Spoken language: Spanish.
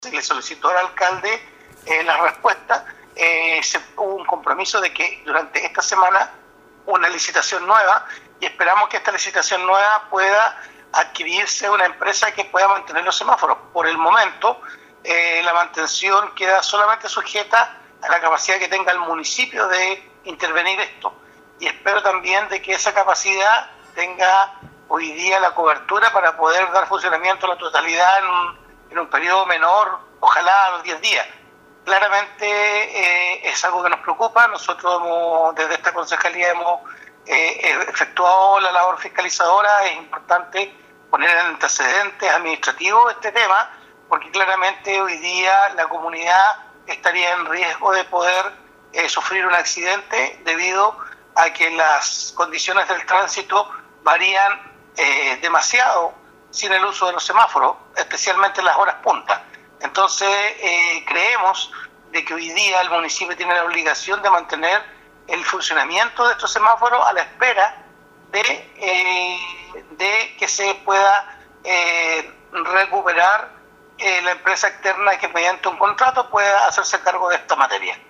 se le solicitó al alcalde la respuesta. Hubo un compromiso de que durante esta semana una licitación nueva, y esperamos que esta licitación nueva pueda adquirirse una empresa que pueda mantener los semáforos. Por el momento, la mantención queda solamente sujeta a la capacidad que tenga el municipio de intervenir esto, y espero también de que esa capacidad tenga hoy día la cobertura para poder dar funcionamiento a la totalidad en un periodo menor, ojalá a los 10 días. Claramente es algo que nos preocupa. Nosotros desde esta concejalía hemos efectuado la labor fiscalizadora. Es importante poner en antecedentes administrativos este tema, porque claramente hoy día la comunidad estaría en riesgo de poder sufrir un accidente debido a que las condiciones del tránsito varían demasiado sin el uso de los semáforos, especialmente en las horas punta. Entonces creemos de que hoy día el municipio tiene la obligación de mantener el funcionamiento de estos semáforos a la espera de que se pueda recuperar la empresa externa que mediante un contrato pueda hacerse cargo de esta materia.